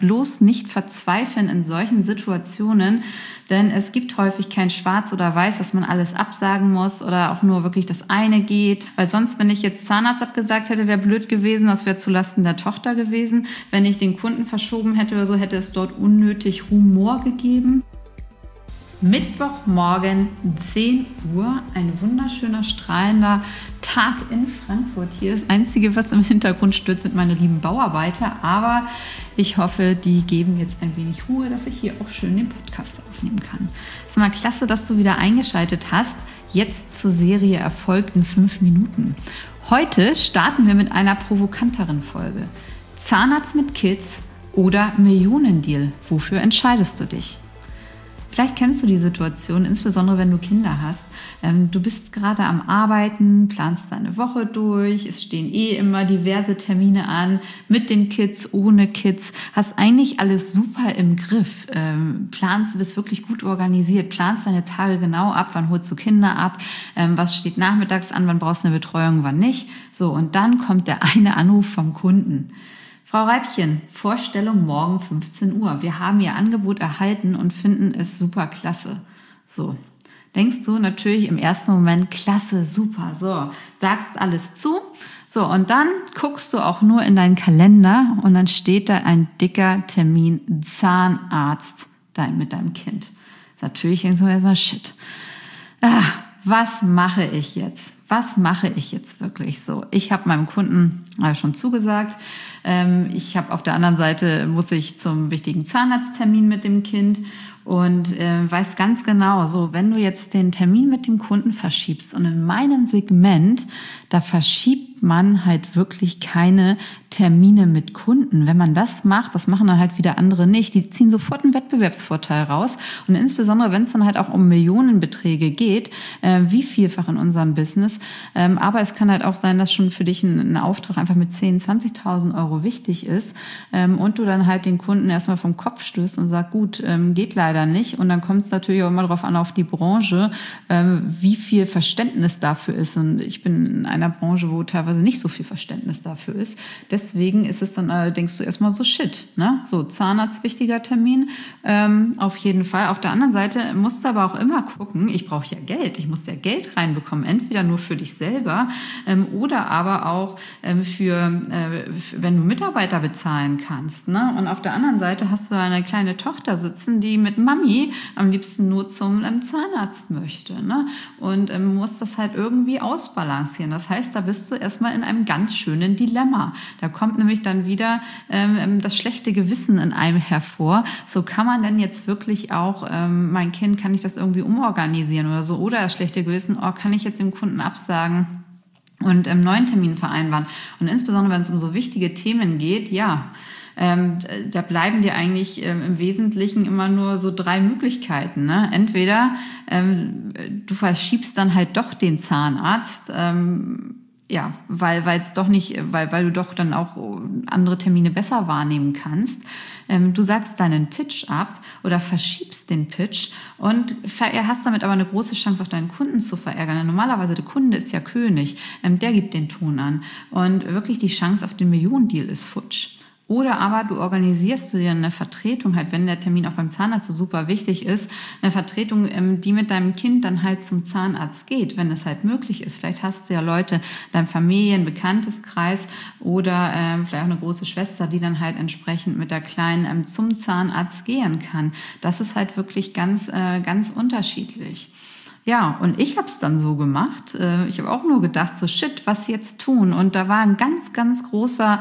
bloß nicht verzweifeln in solchen Situationen, denn es gibt häufig kein Schwarz oder Weiß, dass man alles absagen muss oder auch nur wirklich das eine geht. Weil sonst, wenn ich jetzt Zahnarzt abgesagt hätte, wäre blöd gewesen, das wäre zulasten der Tochter gewesen. Wenn ich den Kunden verschoben hätte oder so, hätte es dort unnötig Rumor gegeben. Mittwochmorgen 10 Uhr, ein wunderschöner, strahlender Tag in Frankfurt. Hier das Einzige, was im Hintergrund stört, sind meine lieben Bauarbeiter. Aber ich hoffe, die geben jetzt ein wenig Ruhe, dass ich hier auch schön den Podcast aufnehmen kann. Es ist mal klasse, dass du wieder eingeschaltet hast. Jetzt zur Serie Erfolg in 5 Minuten. Heute starten wir mit einer provokanteren Folge. Zahnarzt mit Kids oder Millionendeal. Wofür entscheidest du dich? Vielleicht kennst du die Situation, insbesondere wenn du Kinder hast. Du bist gerade am Arbeiten, planst deine Woche durch, es stehen immer diverse Termine an, mit den Kids, ohne Kids, hast eigentlich alles super im Griff, bist wirklich gut organisiert, planst deine Tage genau ab, wann holst du Kinder ab, was steht nachmittags an, wann brauchst du eine Betreuung, wann nicht. So, und dann kommt der eine Anruf vom Kunden. Frau Reibchen, Vorstellung morgen 15 Uhr. Wir haben Ihr Angebot erhalten und finden es super klasse. So, denkst du natürlich im ersten Moment, klasse, super, so, sagst alles zu. So, und dann guckst du auch nur in deinen Kalender und dann steht da ein dicker Termin, Zahnarzt mit deinem Kind. Natürlich denkst du erstmal, shit, was mache ich jetzt? Was mache ich jetzt wirklich so? Ich habe meinem Kunden schon zugesagt. Ich habe auf der anderen Seite, muss ich zum wichtigen Zahnarzttermin mit dem Kind und weiß ganz genau, so wenn du jetzt den Termin mit dem Kunden verschiebst und in meinem Segment, da verschiebt man halt wirklich keine Termine mit Kunden. Wenn man das macht, das machen dann halt wieder andere nicht. Die ziehen sofort einen Wettbewerbsvorteil raus und insbesondere, wenn es dann halt auch um Millionenbeträge geht, wie vielfach in unserem Business. Aber es kann halt auch sein, dass schon für dich ein Auftrag einfach mit 10.000, 20.000 Euro wichtig ist und du dann halt den Kunden erstmal vom Kopf stößt und sagst, gut, geht leider nicht. Und dann kommt es natürlich auch immer darauf an, auf die Branche, wie viel Verständnis dafür ist. Und ich bin in einer Branche, wo teilweise nicht so viel Verständnis dafür ist. Deswegen ist es dann, denkst du erstmal so shit, ne? So, Zahnarzt, wichtiger Termin, auf jeden Fall. Auf der anderen Seite musst du aber auch immer gucken, ich brauche ja Geld, ich muss ja Geld reinbekommen, entweder nur für dich selber oder aber auch wenn du Mitarbeiter bezahlen kannst, ne? Und auf der anderen Seite hast du eine kleine Tochter sitzen, die mit Mami am liebsten nur zum Zahnarzt möchte, ne? Und musst das halt irgendwie ausbalancieren. Das heißt, da bist du erstmal in einem ganz schönen Dilemma. Da kommt nämlich dann wieder das schlechte Gewissen in einem hervor. So, kann man denn jetzt wirklich auch, mein Kind, kann ich das irgendwie umorganisieren oder so? Oder das schlechte Gewissen, kann ich jetzt dem Kunden absagen und einen neuen Termin vereinbaren? Und insbesondere, wenn es um so wichtige Themen geht, da bleiben dir eigentlich im Wesentlichen immer nur so 3 Möglichkeiten, ne? Entweder du verschiebst dann halt doch den Zahnarzt, weil du doch dann auch andere Termine besser wahrnehmen kannst. Du sagst deinen Pitch ab oder verschiebst den Pitch und hast damit aber eine große Chance, auch deinen Kunden zu verärgern. Denn normalerweise, der Kunde ist ja König, der gibt den Ton an. Und wirklich die Chance auf den Millionendeal ist futsch. Oder aber du organisierst dir eine Vertretung, halt, wenn der Termin auch beim Zahnarzt so super wichtig ist, eine Vertretung, die mit deinem Kind dann halt zum Zahnarzt geht, wenn es halt möglich ist. Vielleicht hast du ja Leute in deinem Familien-, Bekannteskreis oder vielleicht auch eine große Schwester, die dann halt entsprechend mit der Kleinen zum Zahnarzt gehen kann. Das ist halt wirklich ganz, ganz unterschiedlich. Ja, und ich habe es dann so gemacht. Ich habe auch nur gedacht, so shit, was jetzt tun? Und da war ein ganz, ganz großer,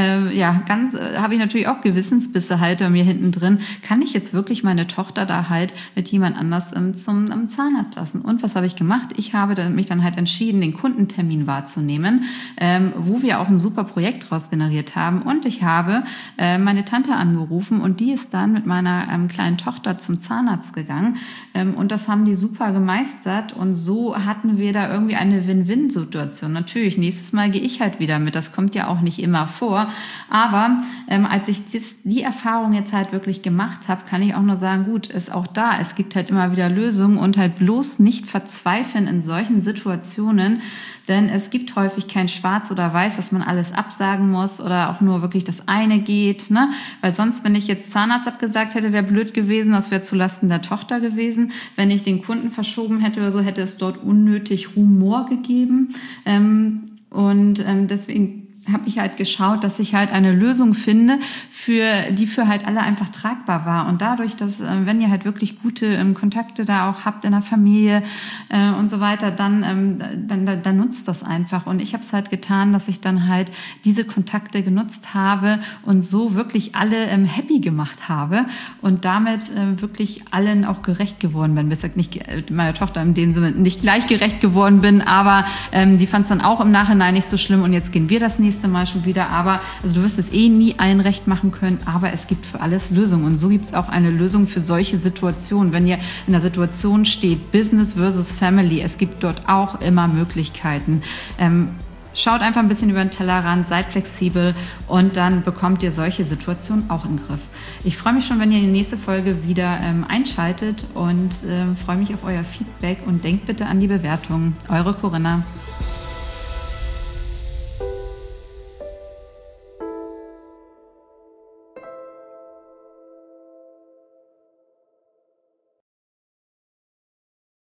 habe ich natürlich auch Gewissensbisse halt bei mir hinten drin. Kann ich jetzt wirklich meine Tochter da halt mit jemand anders zum Zahnarzt lassen? Und was habe ich gemacht? Ich habe mich dann halt entschieden, den Kundentermin wahrzunehmen, wo wir auch ein super Projekt draus generiert haben. Und ich habe meine Tante angerufen und die ist dann mit meiner kleinen Tochter zum Zahnarzt gegangen. Und das haben die super gemeistert. gemeistert und so hatten wir da irgendwie eine Win-Win-Situation. Natürlich, nächstes Mal gehe ich halt wieder mit, das kommt ja auch nicht immer vor, aber als ich die Erfahrung jetzt halt wirklich gemacht habe, kann ich auch nur sagen, gut, ist auch da, es gibt halt immer wieder Lösungen und halt bloß nicht verzweifeln in solchen Situationen, denn es gibt häufig kein Schwarz oder Weiß, dass man alles absagen muss oder auch nur wirklich das eine geht, ne? Weil sonst, wenn ich jetzt Zahnarzt abgesagt hätte, wäre blöd gewesen, das wäre zulasten der Tochter gewesen. Wenn ich den Kunden verschoben hätte oder so, hätte es dort unnötig Rumor gegeben. Deswegen habe ich halt geschaut, dass ich halt eine Lösung finde, die für halt alle einfach tragbar war. Und dadurch, dass, wenn ihr halt wirklich gute Kontakte da auch habt in der Familie und so weiter, dann nutzt das einfach. Und ich habe es halt getan, dass ich dann halt diese Kontakte genutzt habe und so wirklich alle happy gemacht habe und damit wirklich allen auch gerecht geworden bin. Bis nicht meiner Tochter in dem Sinne nicht gleich gerecht geworden bin, aber die fand es dann auch im Nachhinein nicht so schlimm und jetzt gehen wir das nächste Mal schon wieder. Aber also du wirst es nie allen recht machen können, aber es gibt für alles Lösungen und so gibt es auch eine Lösung für solche Situationen. Wenn ihr in der Situation steht, Business versus Family, es gibt dort auch immer Möglichkeiten. Schaut einfach ein bisschen über den Tellerrand, seid flexibel und dann bekommt ihr solche Situationen auch im Griff. Ich freue mich schon, wenn ihr die nächste Folge wieder einschaltet und freue mich auf euer Feedback und denkt bitte an die Bewertung. Eure Corinna.